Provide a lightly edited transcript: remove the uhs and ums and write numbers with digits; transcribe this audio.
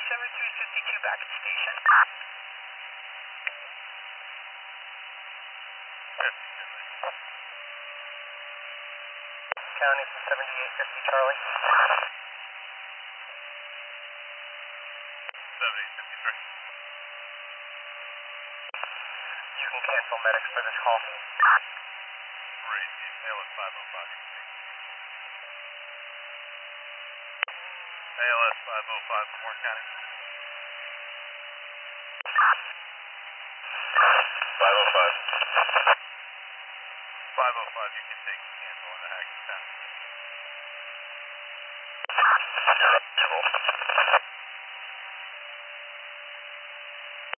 7352 back at station. County 7850 Charlie. 7853. You can cancel medics for this call. Great. ALS 505. ALS 505 from Warren County. 505. 505, you can take cancel into Hagerstown.